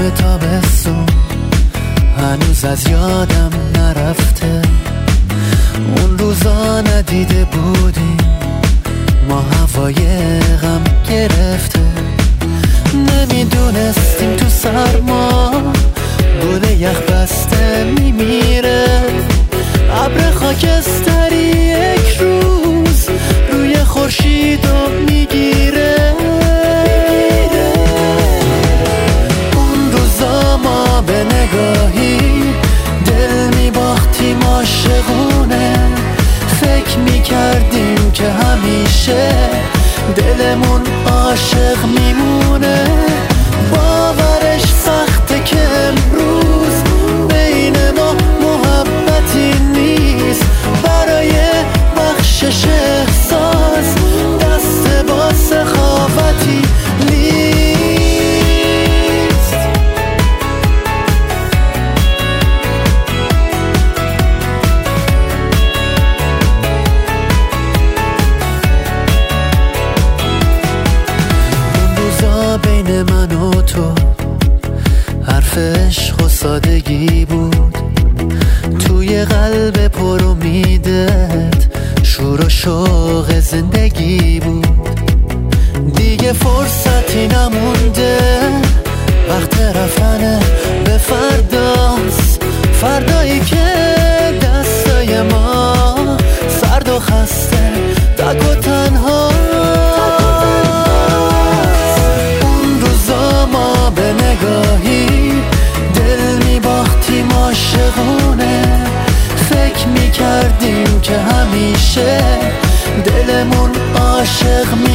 خوب تابستون هنوز از یادم نرفته. اون روزا ندیده بودیم ما هوای غم گرفته. نمیدونستیم تو سرما گل یخ بسته میمیره. ابر خاکستری یک روز روی خورشیدو میگیره. اون روزا ما به نگاهی دل میباختیم عاشقونه. فکر میکردیم که همیشه دلمون عاشق میمونه. باورش سخته که امروز بین ما محبتی نیست. برای بخشش احساس دست با سخاوتی نیست. اون روزا بین من و تو حرف عشق و سادگی بود. توی قلب پر امیدت شور و شوق زندگی بود. دیگه فرصتی نمونده، وقت رفتن به فرداست. فردایی که دستای ما سرد و خسته تک و تنها. اون روزا ما به نگاهی دل میباختیم عاشقونه. فکر میکردیم که همیشه دلمون عاشق